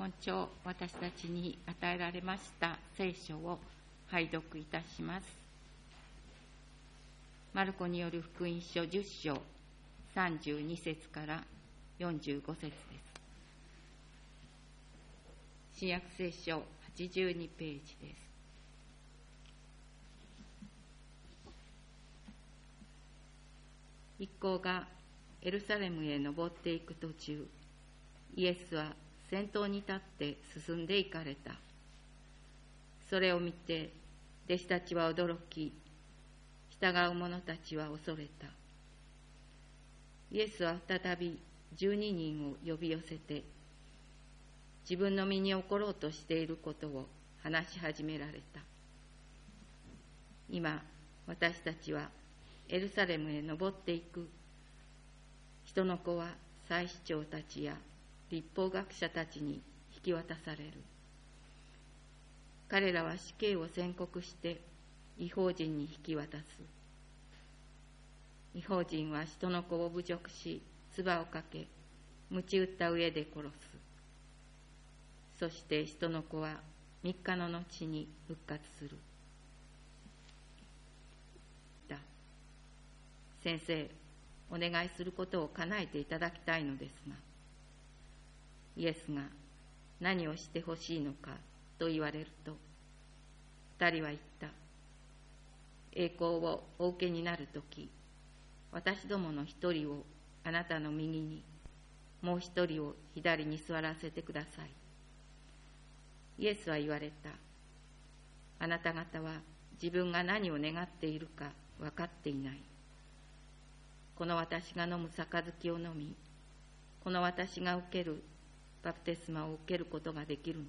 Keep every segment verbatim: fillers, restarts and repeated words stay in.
今朝私たちに与えられました聖書を拝読いたします。マルコによる福音書じゅっ章さんじゅうに節からよんじゅうご節です。新約聖書はちじゅうにページです。一行がエルサレムへ登っていく途中、イエスは先頭に立って進んで行かれた。それを見て弟子たちは驚き、従う者たちは恐れた。イエスは再び十二人を呼び寄せて、自分の身に起ころうとしていることを話し始められた。今、私たちはエルサレムへ登っていく。人の子は祭司長たちや律法学者たちに引き渡される。彼らは死刑を宣告して異邦人に引き渡す。異邦人は人の子を侮辱し、唾をかけ、鞭打った上で殺す。そして人の子は三日の後に復活する。先生、お願いすることを叶えていただきたいのですが、イエスが何をしてほしいのかと言われると、二人は言った。栄光をお受けになるとき、私どもの一人をあなたの右に、もう一人を左に座らせてください。イエスは言われた。あなた方は自分が何を願っているか分かっていない。この私が飲む杯を飲み、この私が受けるバプテスマを受けることができるのか。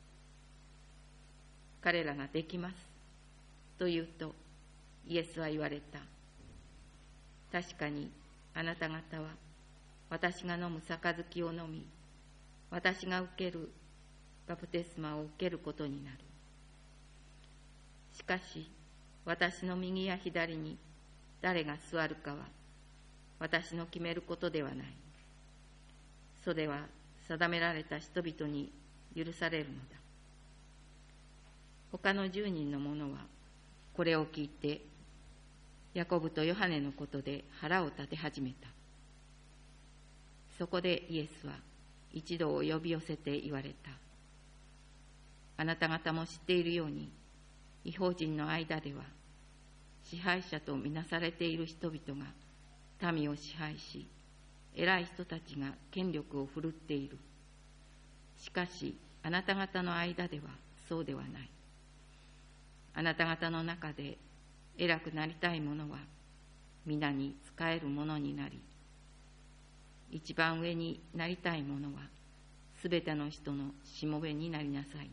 彼らができますと言うと、イエスは言われた。確かにあなた方は私が飲む杯を飲み、私が受けるバプテスマを受けることになる。しかし私の右や左に誰が座るかは私の決めることではない。それは定められた人々に許されるのだ。他の十人の者はこれを聞いて、ヤコブとヨハネのことで腹を立て始めた。そこでイエスは一同を呼び寄せて言われた。あなた方も知っているように、異邦人の間では支配者とみなされている人々が民を支配し、偉い人たちが権力を振るっている。しかしあなた方の間ではそうではない。あなた方の中で偉くなりたい者は皆に仕える者になり、一番上になりたい者はすべての人のしもべになりなさい。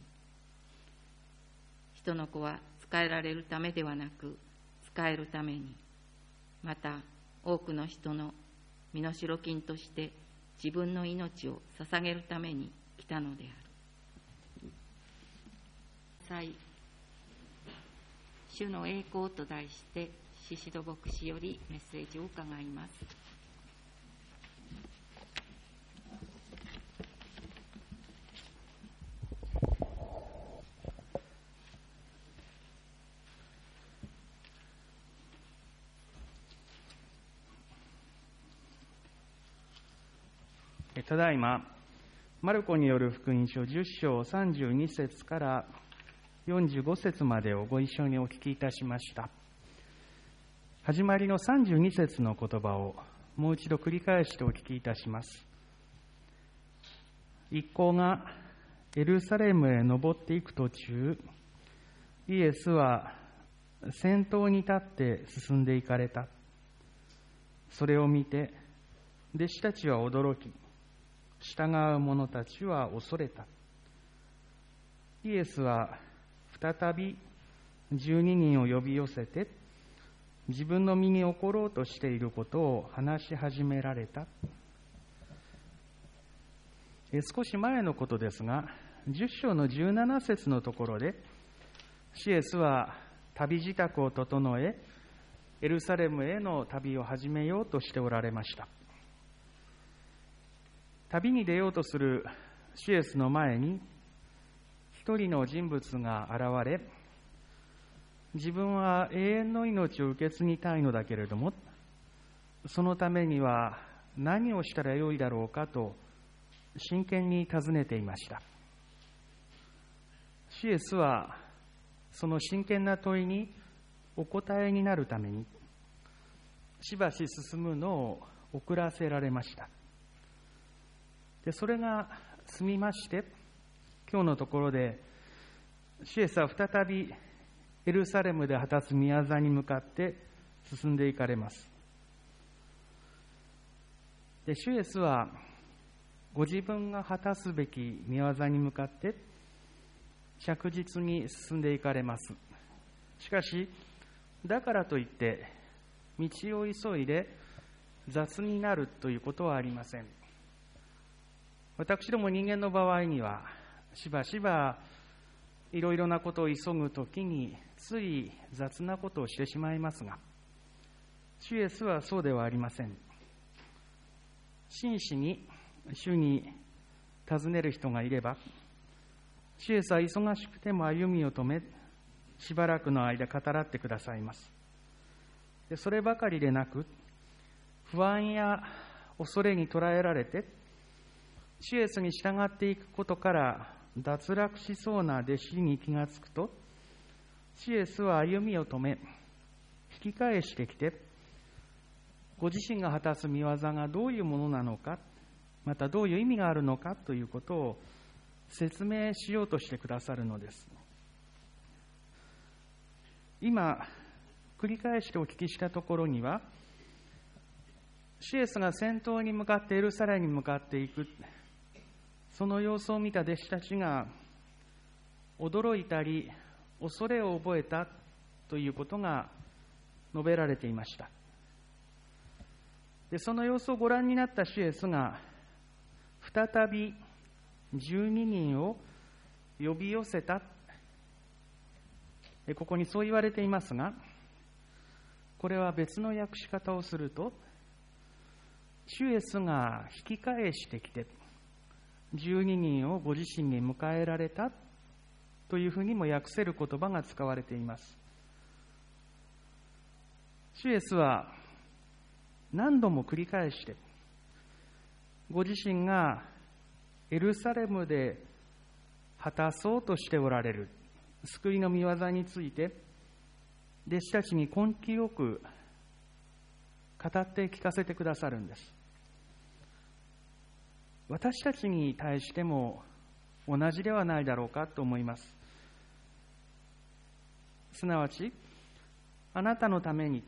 人の子は仕えられるためではなく、仕えるために、また多くの人の身代金として自分の命を捧げるために来たのである。主の栄光と題して、宍戸牧師よりメッセージを伺います。 ただいま、マルコによる福音書じゅっ章さんじゅうに節からよんじゅうご節までをご一緒にお聞きいたしました。始まりのさんじゅうに節の言葉をもう一度繰り返してお聞きいたします。一行がエルサレムへ登っていく途中、イエスは先頭に立って進んでいかれた。それを見て弟子たちは驚き、従う者たちは恐れた。イエスは再び十二人を呼び寄せて、自分の身に起ころうとしていることを話し始められた。少し前のことですが、じゅっ章のじゅうなな節のところで、イエスは旅支度を整え、エルサレムへの旅を始めようとしておられました。旅に出ようとする主イエスの前に一人の人物が現れ、自分は永遠の命を受け継ぎたいのだけれども、そのためには何をしたらよいだろうかと真剣に尋ねていました。主イエスはその真剣な問いにお答えになるためにしばし進むのを遅らせられました。で、それが済みまして、今日のところで主イエスは再びエルサレムで果たす宮座に向かって進んでいかれます。で、主イエスはご自分が果たすべき宮座に向かって着実に進んでいかれます。しかし、だからといって道を急いで雑になるということはありません。私ども人間の場合にはしばしばいろいろなことを急ぐときについ雑なことをしてしまいますが、主イエスはそうではありません。真摯に主に尋ねる人がいれば、主イエスは忙しくても歩みを止め、しばらくの間語らってくださいます。で、そればかりでなく、不安や恐れに捉えられて、主イエスに従っていくことから脱落しそうな弟子に気がつくと、主イエスは歩みを止め、引き返してきて、ご自身が果たす御業がどういうものなのか、またどういう意味があるのかということを説明しようとしてくださるのです。今、繰り返してお聞きしたところには、主イエスが先頭に向かってエルサレムに向かっていく、その様子を見た弟子たちが驚いたり恐れを覚えたということが述べられていました。で、その様子をご覧になった主イエスが再びじゅうににんを呼び寄せた、ここにそう言われていますが、これは別の訳し方をすると、主イエスが引き返してきてじゅうににんをご自身に迎えられたというふうにも訳せる言葉が使われています。主イエスは何度も繰り返してご自身がエルサレムで果たそうとしておられる救いの御業について弟子たちに根気よく語って聞かせてくださるんです。私たちに対しても同じではないだろうかと思います。すなわち、あなたのために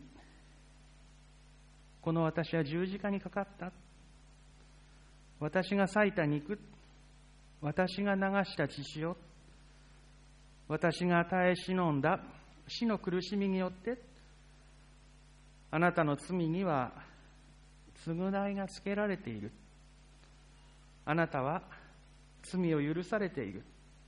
この私は十字架にかかった、私が裂いた肉、私が流した血潮、私が耐え忍んだ死の苦しみによってあなたの罪には償いがつけられている。あなたは罪を許されている。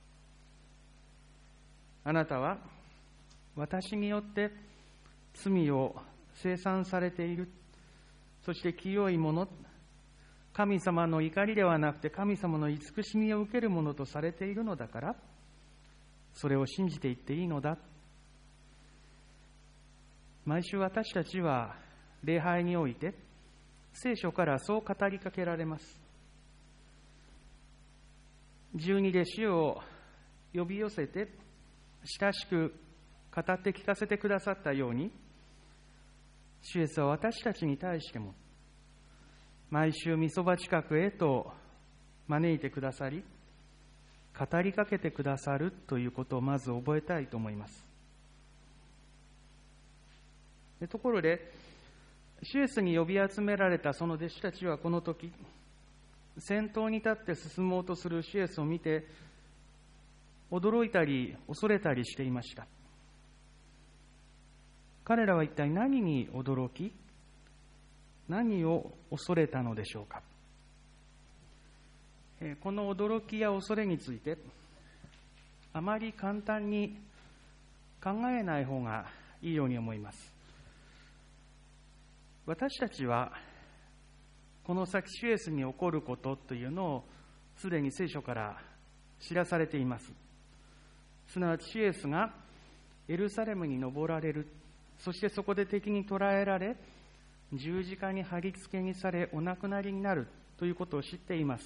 あなたは私によって罪を清算されている。そして清いもの、神様の怒りではなくて神様の慈しみを受けるものとされているのだから、それを信じていっていいのだ。毎週私たちは礼拝において聖書からそう語りかけられます。十二弟子を呼び寄せて親しく語って聞かせてくださったように、主イエスは私たちに対しても毎週御そば近くへと招いてくださり、語りかけてくださるということをまず覚えたいと思います。でところで、主イエスに呼び集められたその弟子たちはこの時、先頭に立って進もうとする主イエスを見て驚いたり恐れたりしていました。彼らは一体何に驚き、何を恐れたのでしょうか。この驚きや恐れについてあまり簡単に考えない方がいいように思います。私たちはこの先主イエスに起こることというのをすでに聖書から知らされています。すなわちイエスがエルサレムに登られる、そしてそこで敵に捕らえられ、十字架に貼り付けにされお亡くなりになるということを知っています。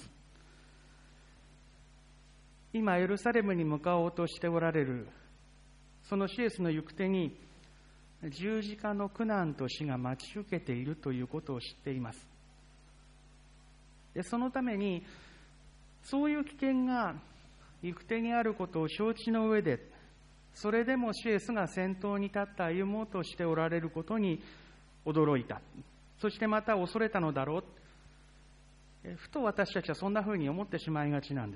今エルサレムに向かおうとしておられるそのイエスの行く手に十字架の苦難と死が待ち受けているということを知っています。でそのためにそういう危険が行く手にあることを承知の上で、それでもイエスが先頭に立って歩もうとしておられることに驚いた。そしてまた恐れたのだろう。ふと私たちはそんなふうに思ってしまいがちなんです。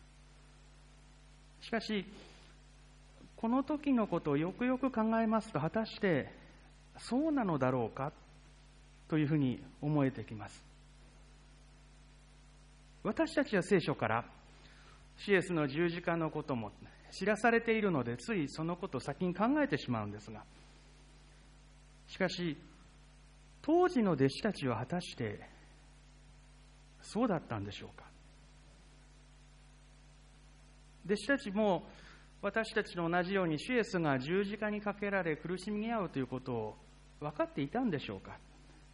しかしこの時のことをよくよく考えますと、果たしてそうなのだろうかというふうに思えてきます。私たちは聖書からイエスの十字架のことも知らされているので、ついそのことを先に考えてしまうんですが、しかし当時の弟子たちは果たしてそうだったんでしょうか。弟子たちも私たちと同じようにイエスが十字架にかけられ苦しみ合うということを分かっていたんでしょうか。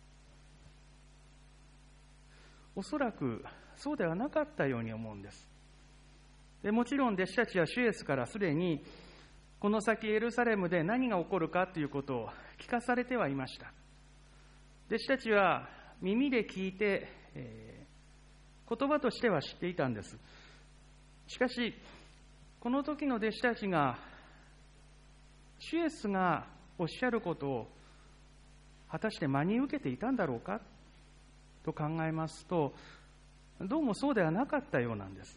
おそらくそうではなかったように思うんです。でもちろん弟子たちはイエスからすでにこの先エルサレムで何が起こるかということを聞かされてはいました。弟子たちは耳で聞いて、えー、言葉としては知っていたんです。しかしこの時の弟子たちがイエスがおっしゃることを果たして真に受けていたんだろうかと考えますと、どうもそうではなかったようなんです。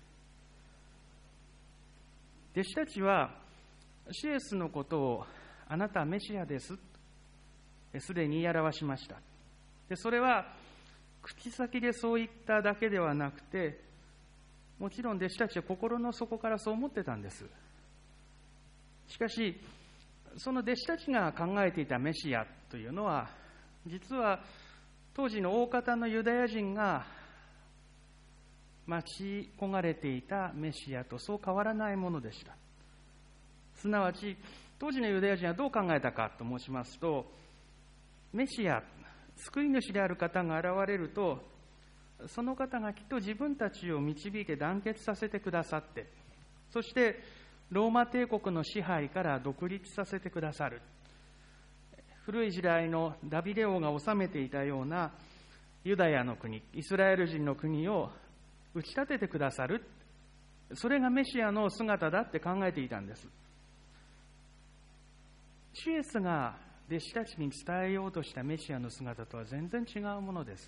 弟子たちはイエスのことをあなたはメシアですすでに言い表しました。でそれは口先でそう言っただけではなくて、もちろん弟子たちは心の底からそう思ってたんです。しかしその弟子たちが考えていたメシアというのは、実は当時の大方のユダヤ人が待ち焦がれていたメシアとそう変わらないものでした。すなわち当時のユダヤ人はどう考えたかと申しますと、メシア、救い主である方が現れると、その方がきっと自分たちを導いて団結させてくださって、そしてローマ帝国の支配から独立させてくださる。古い時代のダビデ王が治めていたようなユダヤの国、イスラエル人の国を打ち立ててくださる。それがメシアの姿だって考えていたんです。イエスが弟子たちに伝えようとしたメシアの姿とは全然違うものです。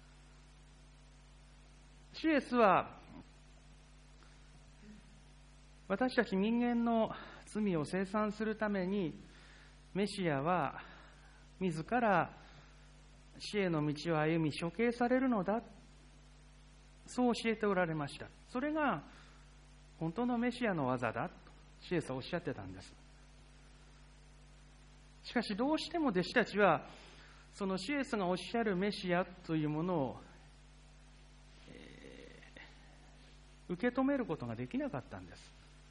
イエスは私たち人間の罪を清算するために、メシアは自ら死への道を歩み処刑されるのだ、そう教えておられました。それが本当のメシアの技だとイエスはおっしゃってたんです。しかしどうしても弟子たちはそのイエスがおっしゃるメシアというものを受け止めることができなかったんです。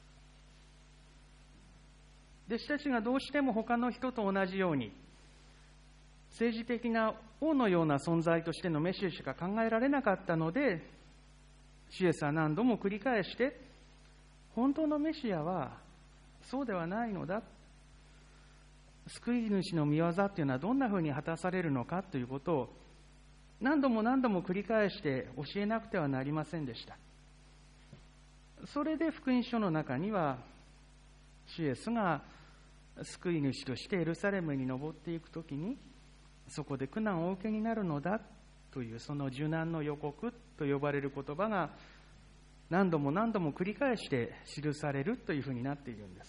弟子たちがどうしても他の人と同じように政治的な王のような存在としてのメシアしか考えられなかったので、イエスは何度も繰り返して本当のメシアはそうではないのだ、救い主の御業というのはどんなふうに果たされるのかということを何度も何度も繰り返して教えなくてはなりませんでした。それで福音書の中にはイエスが救い主としてエルサレムに登っていくときにそこで苦難をお受けになるのだという、その受難の予告と呼ばれる言葉が何度も何度も繰り返して記されるというふうになっているんです。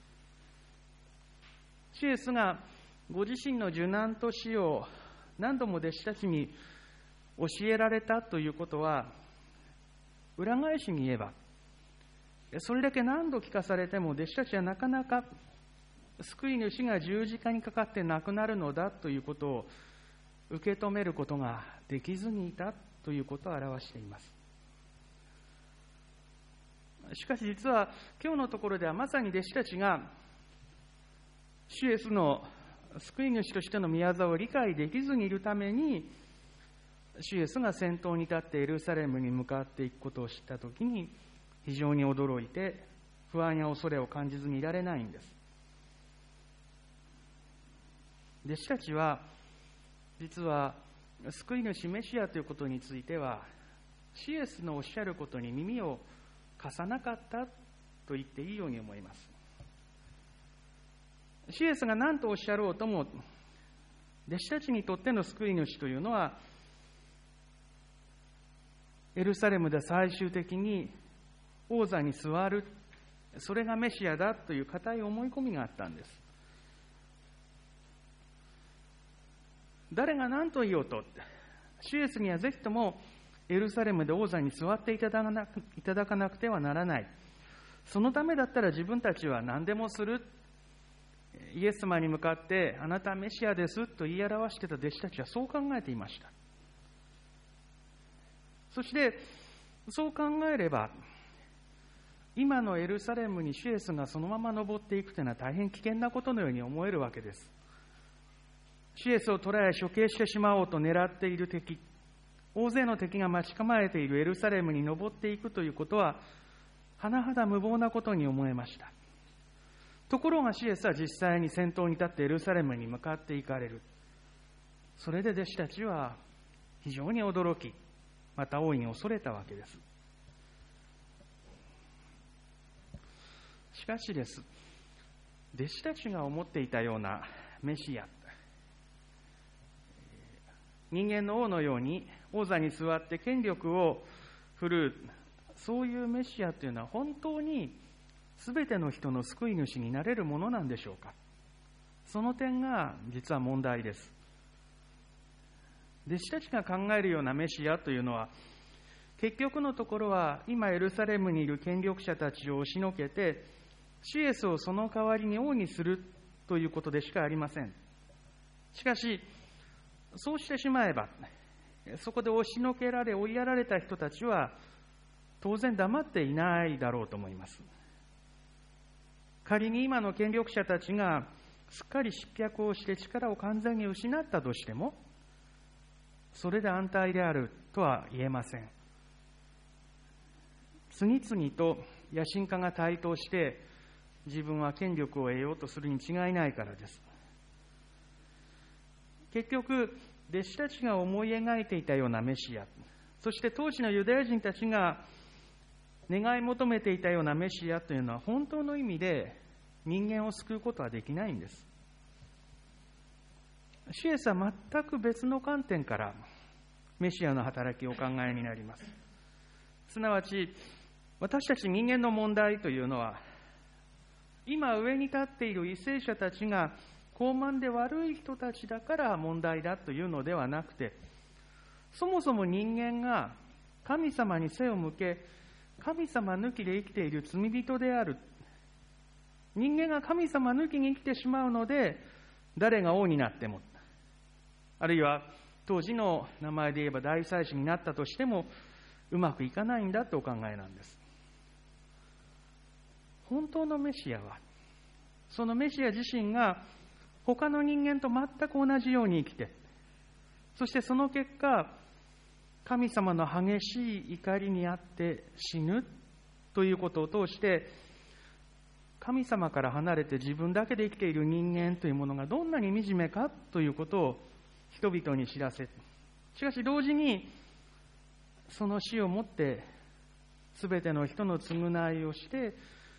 イエスがご自身の受難と死を何度も弟子たちに教えられたということは、裏返しに言えばそれだけ何度聞かされても弟子たちはなかなか救い主が十字架にかかって亡くなるのだということを受け止めることができずにいたということを表しています。 しかし実は今日のところではまさに弟子たちが主イエスの救い主としての御業を理解できずにいるために、主イエスが先頭に立ってエルサレムに向かっていくことを知ったときに非常に驚いて不安や恐れを感じずにいられないんです。弟子たちは実は救い主メシアということについてはシエスのおっしゃることに耳を貸さなかったと言っていいように思います。シエスが何とおっしゃろうとも弟子たちにとっての救い主というのはエルサレムで最終的に王座に座る、それがメシアだという固い思い込みがあったんです。誰が何と言おうと、主イエスにはぜひともエルサレムで王座に座っていただかなく、いただかなくてはならない。そのためだったら自分たちは何でもする。イエス様に向かってあなたはメシアですと言い表していた弟子たちはそう考えていました。そしてそう考えれば今のエルサレムに主イエスがそのまま登っていくというのは大変危険なことのように思えるわけです。主イエスを捕らえ処刑してしまおうと狙っている敵、大勢の敵が待ち構えているエルサレムに登っていくということは甚だ無謀なことに思えました。ところがシエスは実際に先頭に立ってエルサレムに向かって行かれる。それで弟子たちは非常に驚き、また大いに恐れたわけです。しかしです、弟子たちが思っていたようなメシア、人間の王のように王座に座って権力を振るう、そういうメシアというのは本当にすべての人の救い主になれるものなんでしょうか。その点が実は問題です。弟子たちが考えるようなメシアというのは結局のところは今エルサレムにいる権力者たちを押しのけて主イエスをその代わりに王にするということでしかありません。しかしそうしてしまえばそこで押しのけられ追いやられた人たちは当然黙っていないだろうと思います。仮に今の権力者たちがすっかり失脚をして力を完全に失ったとしてもそれで安泰であるとは言えません。次々と野心家が台頭して自分は権力を得ようとするに違いないからです。結局弟子たちが思い描いていたようなメシア、そして当時のユダヤ人たちが願い求めていたようなメシアというのは本当の意味で人間を救うことはできないんです。主イエスは全く別の観点からメシアの働きをお考えになります。すなわち私たち人間の問題というのは今上に立っている為政者たちが傲慢で悪い人たちだから問題だというのではなくて、そもそも人間が神様に背を向け神様抜きで生きている罪人である。人間が神様抜きに生きてしまうので誰が王になっても、あるいは当時の名前で言えば大祭司になったとしてもうまくいかないんだとお考えなんです。本当のメシアはそのメシア自身が他の人間と全く同じように生きて、そしてその結果神様の激しい怒りにあって死ぬということを通して神様から離れて自分だけで生きている人間というものがどんなに惨めかということを人々に知らせ、しかし同時にその死をもって全ての人の償いをして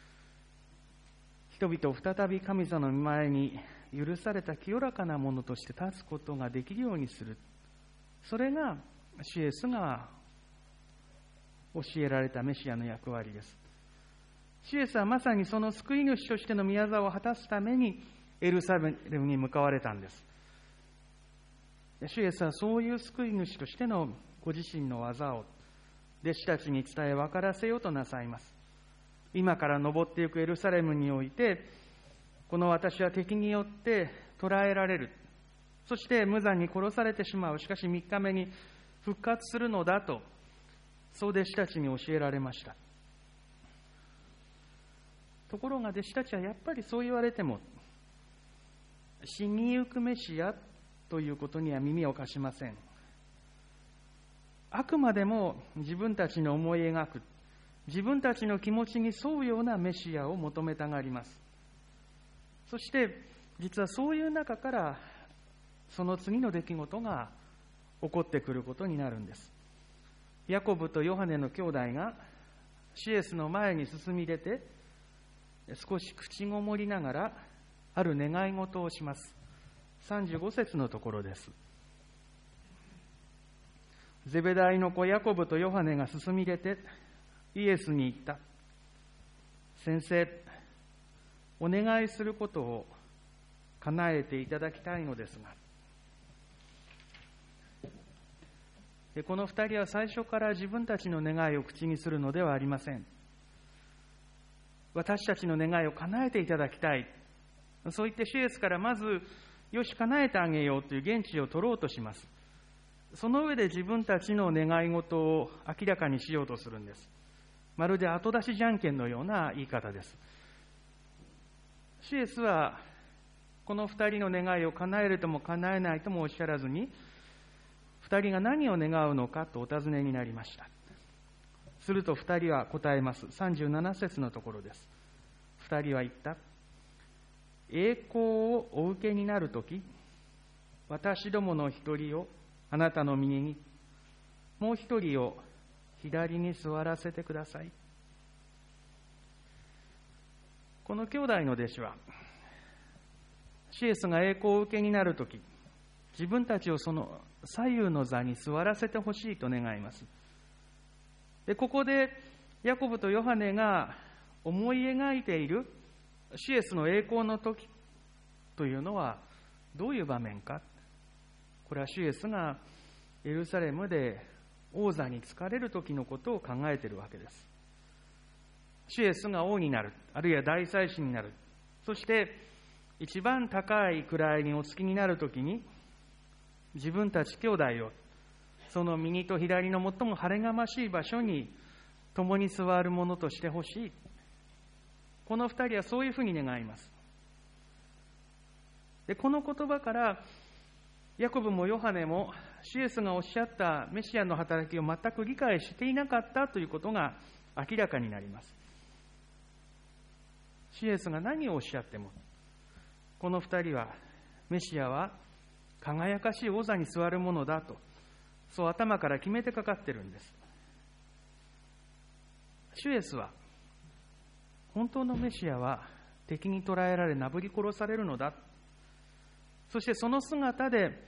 人々を再び神様の前に許された清らかなものとして立つことができるようにする。それが主イエスが教えられたメシアの役割です。主イエスはまさにその救い主としての御業を果たすためにエルサレムに向かわれたんです。主イエスはそういう救い主としてのご自身の技を弟子たちに伝え分からせようとなさいます。今から登っていくエルサレムにおいてこの私は敵によって捕らえられる、そして無残に殺されてしまう、しかしみっかめに復活するのだとそう弟子たちに教えられました。 ところが弟子たちはやっぱりそう言われても、死にゆくメシアということには耳を貸しません。あくまでも自分たちの思い描く、自分たちの気持ちに沿うようなメシアを求めたがります。そして実はそういう中からその次の出来事が起こってくることになるんです。ヤコブとヨハネの兄弟がシエスの前に進み出て、少し口ごもりながらある願い事をします。さんじゅうご節のところです。ゼベダイの子ヤコブとヨハネが進み出てイエスに言った。先生、お願いすることを叶えていただきたいのですが。でこの二人は最初から自分たちの願いを口にするのではありません。私たちの願いを叶えていただきたい。そう言って主イエスからまず、よし叶えてあげようという言質を取ろうとします。その上で自分たちの願い事を明らかにしようとするんです。まるで後出しじゃんけんのような言い方です。主イエスはこの二人の願いを叶えるとも叶えないともおっしゃらずに、二人が何を願うのかとお尋ねになりました。すると二人は答えます。さんじゅうなな節のところです。二人は言った。栄光をお受けになるとき、私どもの一人をあなたの右に、もう一人を左に座らせてください。この兄弟の弟子は、シエスが栄光を受けになるとき、自分たちをその左右の座に座らせてほしいと願います。で、ここでヤコブとヨハネが思い描いているシエスの栄光の時というのはどういう場面か。これはシエスがエルサレムで王座に就かれる時のことを考えているわけです。シエスが王になる、あるいは大祭司になる、そして一番高い位にお付きになるときに、自分たち兄弟をその右と左の最も晴れがましい場所に共に座るものとしてほしい。この二人はそういうふうに願います。で、この言葉からヤコブもヨハネもシエスがおっしゃったメシアの働きを全く理解していなかったということが明らかになります。シエスが何をおっしゃっても、この二人はメシアは輝かしい王座に座るものだと、そう頭から決めてかかってるんです。シエスは本当のメシアは敵に捕らえられなぶり殺されるのだ。そしてその姿で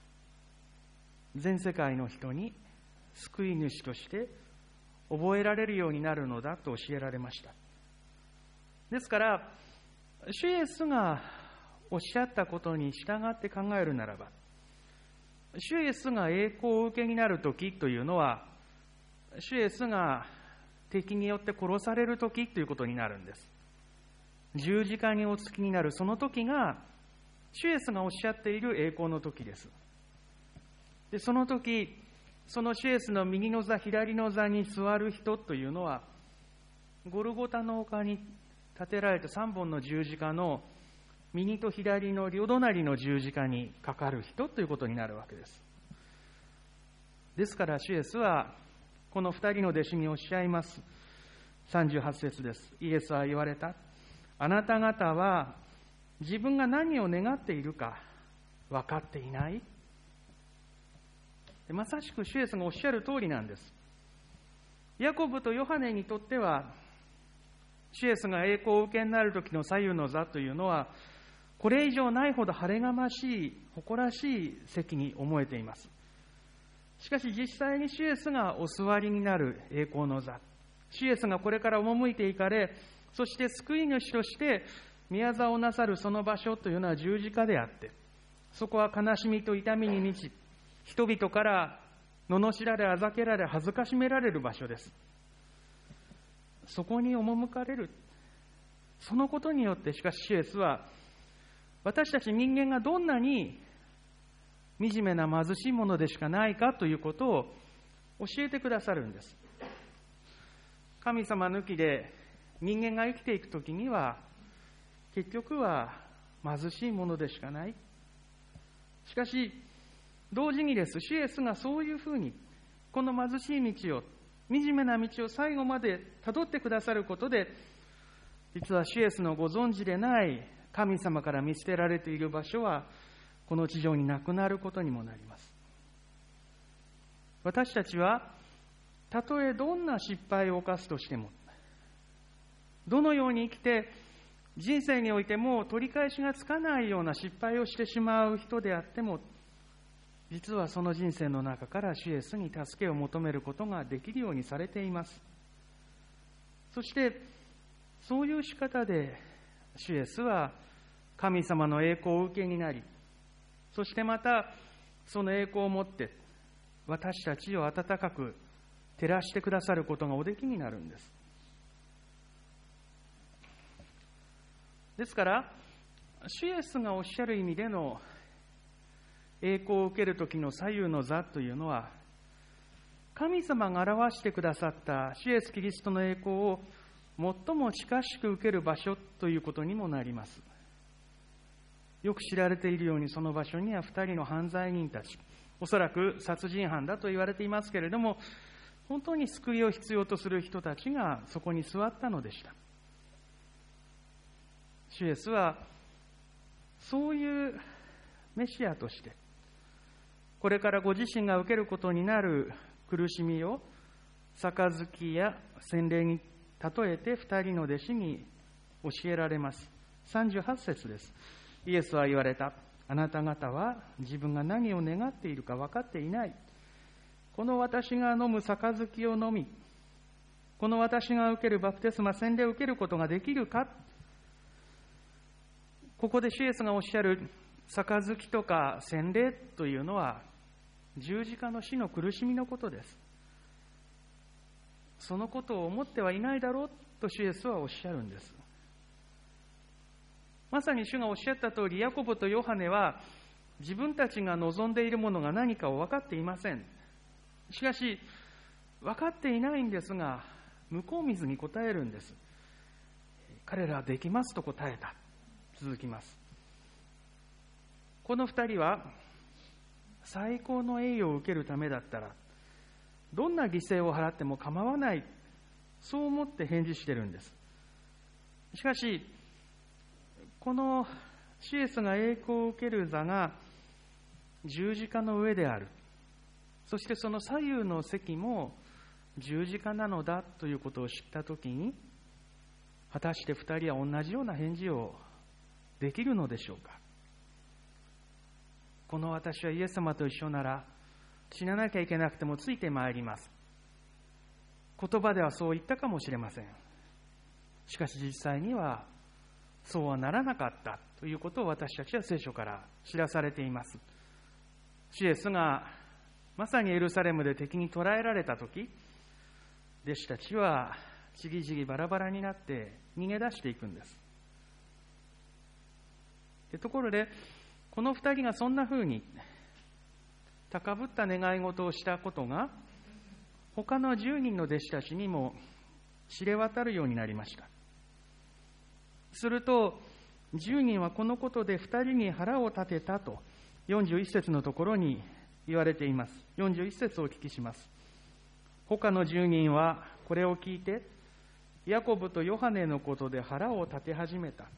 全世界の人に救い主として覚えられるようになるのだと教えられました。ですから主イエスがおっしゃったことに従って考えるならば、主イエスが栄光をお受けになるときというのは、主イエスが敵によって殺されるときということになるんです。十字架にお付きになるその時が、主イエスがおっしゃっている栄光の時です。で、その時、その主イエスの右の座、左の座に座る人というのは、ゴルゴタの丘に立てられた三本の十字架の右と左の両隣の十字架にかかる人ということになるわけです。ですから主イエスはこの二人の弟子におっしゃいます。さんじゅうはち節です。イエスは言われた。あなた方は自分が何を願っているか分かっていない。まさしく主イエスがおっしゃる通りなんです。ヤコブとヨハネにとっては、主イエスが栄光を受けになる時の左右の座というのは、これ以上ないほど晴れがましい、誇らしい席に思えています。しかし実際に主イエスがお座りになる栄光の座、主イエスがこれから赴いていかれ、そして救い主として宮業をなさるその場所というのは十字架であって、そこは悲しみと痛みに満ち、人々から罵られ、あざけられ、恥ずかしめられる場所です。そこに赴かれる。そのことによってしかし主イエスは、私たち人間がどんなに惨めな貧しいものでしかないかということを教えてくださるんです。神様抜きで人間が生きていくときには結局は貧しいものでしかない。しかし同時にです、主イエスがそういうふうにこの貧しい道を、惨めな道を最後までたどってくださることで、実は主イエスのご存知でない神様から見捨てられている場所はこの地上になくなることにもなります。私たちはたとえどんな失敗を犯すとしても、どのように生きて人生においても取り返しがつかないような失敗をしてしまう人であっても、実はその人生の中から主イエスに助けを求めることができるようにされています。そしてそういう仕方で主イエスは神様の栄光をお受けになり、そしてまたその栄光をもって私たちを温かく照らしてくださることがおできになるんです。ですから主イエスがおっしゃる意味での栄光を受けるときの左右の座というのは、神様が表してくださった主イエスキリストの栄光を最も近しく受ける場所ということにもなります。よく知られているように、その場所には二人の犯罪人たち、おそらく殺人犯だと言われていますけれども、本当に救いを必要とする人たちがそこに座ったのでした。主イエスはそういうメシアとして、これからご自身が受けることになる苦しみを杯や洗礼に例えて二人の弟子に教えられます。さんじゅうはち節です。イエスは言われた。あなた方は自分が何を願っているか分かっていない。この私が飲む杯を飲み、この私が受けるバプテスマ、洗礼を受けることができるか。ここで主イエスがおっしゃる杯とか洗礼というのは十字架の死の苦しみのことです。そのことを思ってはいないだろうと主イエスはおっしゃるんです。まさに主がおっしゃった通り、ヤコブとヨハネは自分たちが望んでいるものが何かを分かっていません。しかし分かっていないんですが、向こう水に答えるんです。彼らはできますと答えた。続きます。この二人は最高の栄誉を受けるためだったらどんな犠牲を払っても構わない、そう思って返事してるんです。しかしこの主イエスが栄光を受ける座が十字架の上である、そしてその左右の席も十字架なのだということを知ったときに、果たして二人は同じような返事をできるのでしょうか。この私はイエス様と一緒なら死ななきゃいけなくてもついてまいります。言葉ではそう言ったかもしれません。しかし実際にはそうはならなかったということを私たちは聖書から知らされています。主イエスがまさにエルサレムで敵に捕らえられたとき、弟子たちはちぎちぎバラバラになって逃げ出していくんです。でところでこの二人がそんなふうに高ぶった願い事をしたことが他の十人の弟子たちにも知れ渡るようになりました。すると十人はこのことで二人に腹を立てたとよんじゅういち節のところに言われています。よんじゅういち節をお聞きします。他の十人はこれを聞いてヤコブとヨハネのことで腹を立て始めた。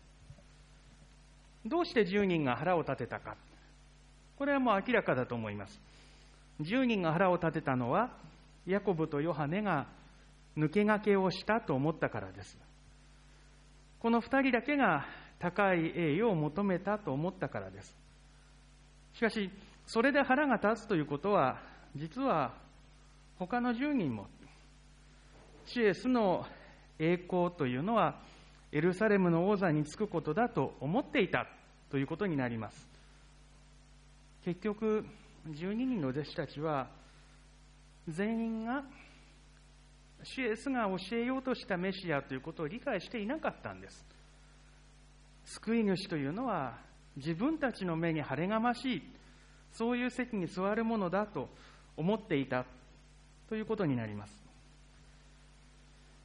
どうして十人が腹を立てたか、これはもう明らかだと思います。十人が腹を立てたのはヤコブとヨハネが抜け駆けをしたと思ったからです。この二人だけが高い栄誉を求めたと思ったからです。しかしそれで腹が立つということは、実は他の十人も主イエスの栄光というのはエルサレムの王座につくことだと思っていたということになります。結局じゅうににんの弟子たちは全員が主イエスが教えようとしたメシアということを理解していなかったんです。救い主というのは自分たちの目に晴れがましい、そういう席に座るものだと思っていたということになります。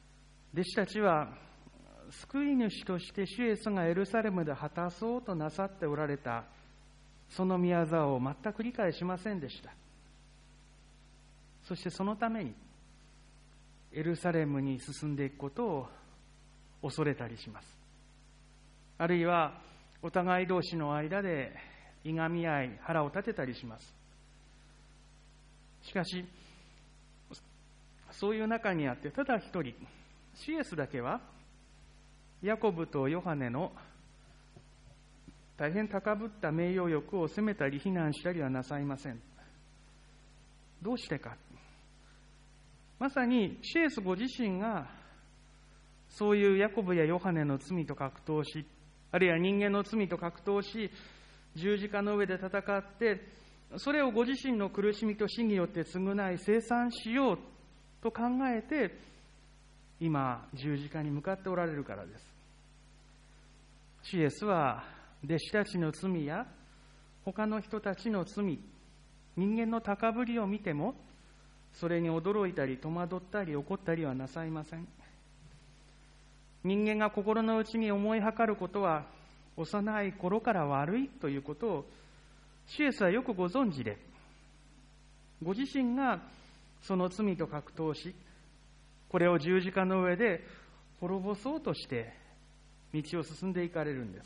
弟子たちは救い主として主イエスがエルサレムで果たそうとなさっておられたその御業を全く理解しませんでした。そしてそのためにエルサレムに進んでいくことを恐れたりします。あるいはお互い同士の間でいがみ合い腹を立てたりします。しかしそういう中にあってただ一人主イエスだけはヤコブとヨハネの大変高ぶった名誉欲を責めたり非難したりはなさいません。どうしてか。まさに主イエスご自身がそういうヤコブやヨハネの罪と格闘し、あるいは人間の罪と格闘し、十字架の上で戦って、それをご自身の苦しみと死によって償い清算しようと考えて、今十字架に向かっておられるからです。主イエスは弟子たちの罪や他の人たちの罪、人間の高ぶりを見てもそれに驚いたり戸惑ったり怒ったりはなさいません。人間が心の内に思いはかることは幼い頃から悪いということを主イエスはよくご存知で、ご自身がその罪と格闘し、これを十字架の上で滅ぼそうとして道を進んでいかれるんです。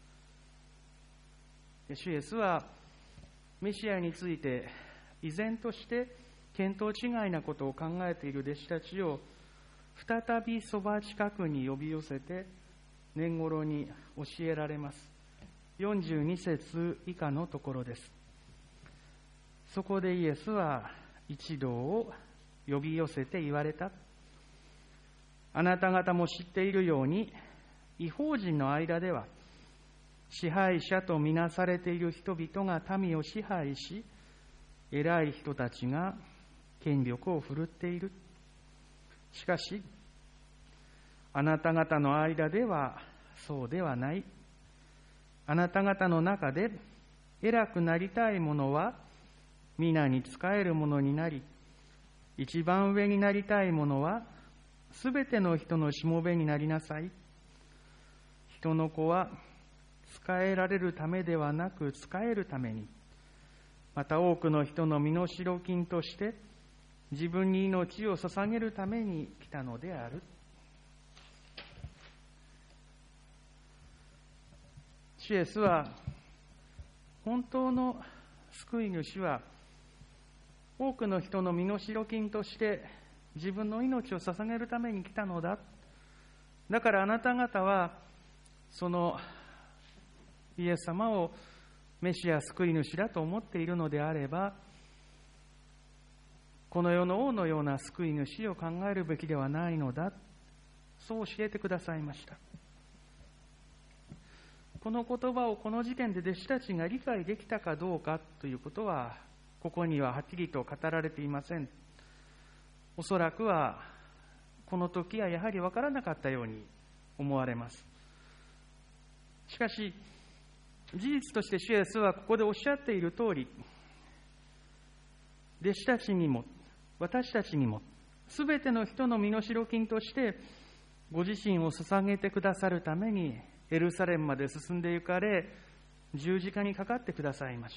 主イエスはメシアについて依然として見当違いなことを考えている弟子たちを再びそば近くに呼び寄せて年頃に教えられます。よんじゅうに節以下のところです。そこでイエスは一同を呼び寄せて言われた。あなた方も知っているように、異邦人の間では支配者とみなされている人々が民を支配し、偉い人たちが権力を振るっている。しかしあなた方の間ではそうではない。あなた方の中で偉くなりたい者は皆に仕える者になり、一番上になりたい者はすべての人のしもべになりなさい。人の子は仕えられるためではなく仕えるために、また多くの人の身代金として自分に命を捧げるために来たのである。主イエスは本当の救い主は多くの人の身代金として自分の命を捧げるために来たのだ。だからあなた方はそのイエス様をメシア救い主だと思っているのであれば、この世の王のような救い主を考えるべきではないのだ、そう教えてくださいました。この言葉をこの時点で弟子たちが理解できたかどうかということはここにははっきりと語られていません。おそらくはこの時はやはり分からなかったように思われます。しかし事実として主イエスはここでおっしゃっている通り、弟子たちにも私たちにもすべての人の身代金としてご自身を捧げてくださるためにエルサレムまで進んで行かれ、十字架にかかってくださいました。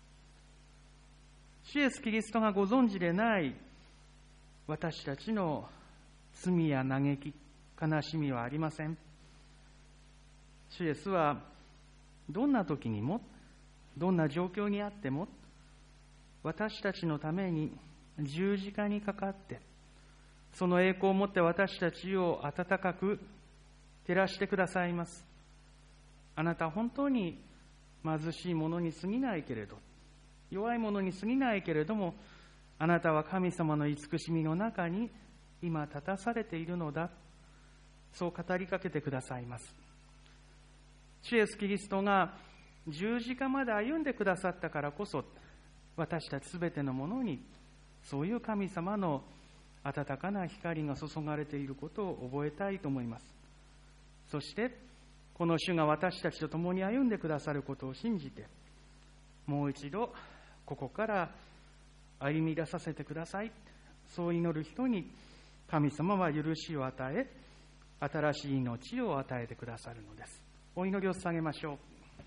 主イエスキリストがご存知でない私たちの罪や嘆き、悲しみはありません。主イエスはどんな時にもどんな状況にあっても私たちのために十字架にかかって、その栄光をもって私たちを温かく照らしてくださいます。あなた本当に貧しい者に過ぎないけれど、弱い者に過ぎないけれども、あなたは神様の慈しみの中に今立たされているのだ、そう語りかけてくださいます。主イエスキリストが十字架まで歩んでくださったからこそ、私たちすべてのものにそういう神様の温かな光が注がれていることを覚えたいと思います。そしてこの主が私たちと共に歩んでくださることを信じて、もう一度ここから歩み出させてください、そう祈る人に神様は許しを与え、新しい命を与えてくださるのです。お祈りを捧げましょう。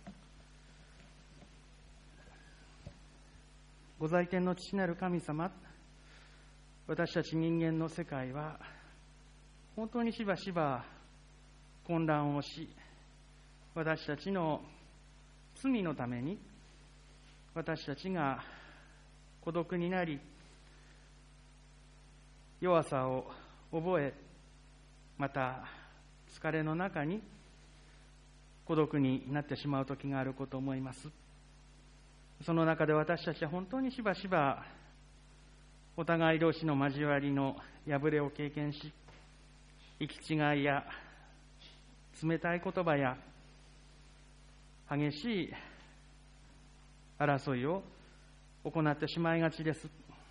ご在天の父なる神様、私たち人間の世界は本当にしばしば混乱をし、私たちの罪のために私たちが孤独になり、弱さを覚え、また疲れの中に孤独になってしまう時があることを思います。その中で私たちは本当にしばしばお互い同士の交わりの破れを経験し、行き違いや冷たい言葉や激しい争いを行ってしまいがちです。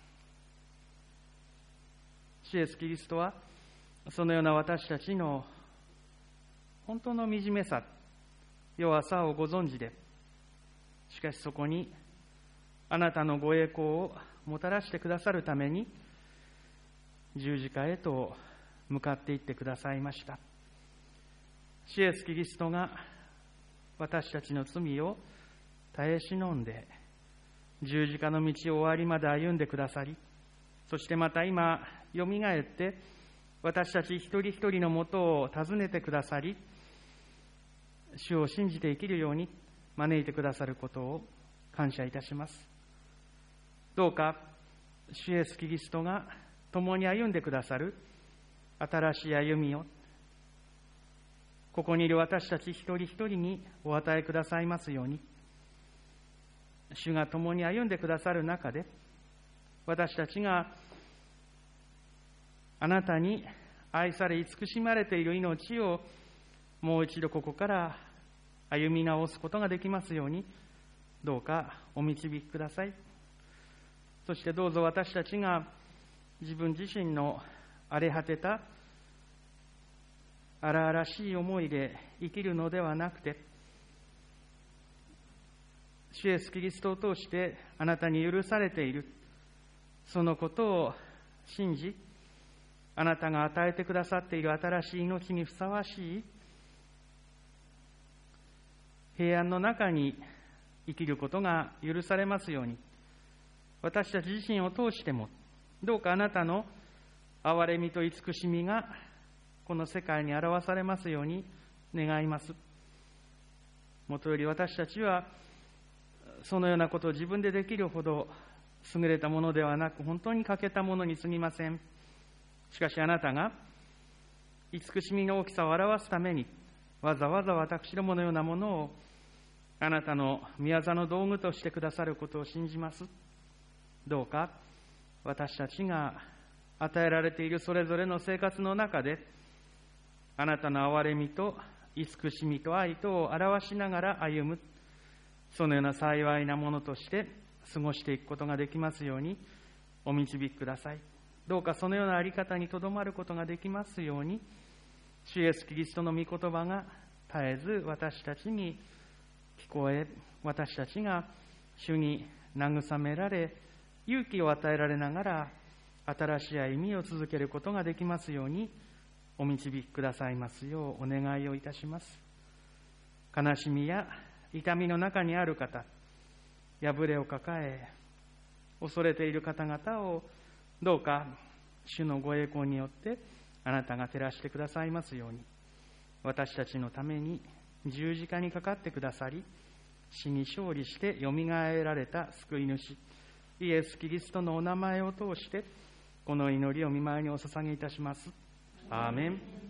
主イエスキリストはそのような私たちの本当の惨めさ、弱さをご存知で、しかしそこにあなたのご栄光をもたらしてくださるために十字架へと向かっていってくださいました。主イエスキリストが私たちの罪を耐え忍んで十字架の道を終わりまで歩んでくださり、そしてまた今よみがえって私たち一人一人のもとを訪ねてくださり、主を信じて生きるように招いてくださることを感謝いたします。どうか主イエスキリストが共に歩んでくださる新しい歩みをここにいる私たち一人一人にお与えくださいますように、主が共に歩んでくださる中で、私たちがあなたに愛され慈しまれている命をもう一度ここから歩み直すことができますように、どうかお導きください。そしてどうぞ私たちが自分自身の荒れ果てた荒々しい思いで生きるのではなくて、主イエスキリストを通してあなたに許されている、そのことを信じ、あなたが与えてくださっている新しい命にふさわしい平安の中に生きることが許されますように、私たち自身を通してもどうかあなたの憐れみと慈しみがこの世界に表されますように願います。もとより私たちはそのようなことを自分でできるほど優れたものではなく、本当に欠けたものに過ぎません。しかしあなたが慈しみの大きさを表すために、わざわざ私どものようなものをあなたの御業の道具としてくださることを信じます。どうか私たちが与えられているそれぞれの生活の中で、あなたの憐れみと慈しみと愛とを表しながら歩む、そのような幸いなものとして過ごしていくことができますようにお導きください。どうかそのようなあり方にとどまることができますように、主イエスキリストの御言葉が絶えず私たちに聞こえ、私たちが主に慰められ、勇気を与えられながら新しい歩みを続けることができますようにお導きくださいますようお願いをいたします。悲しみや痛みの中にある方、破れを抱え恐れている方々をどうか主のご栄光によってあなたが照らしてくださいますように、私たちのために十字架にかかってくださり、死に勝利してよみがえられた救い主イエス・キリストのお名前を通してこの祈りを御前にお捧げいたします。アーメン。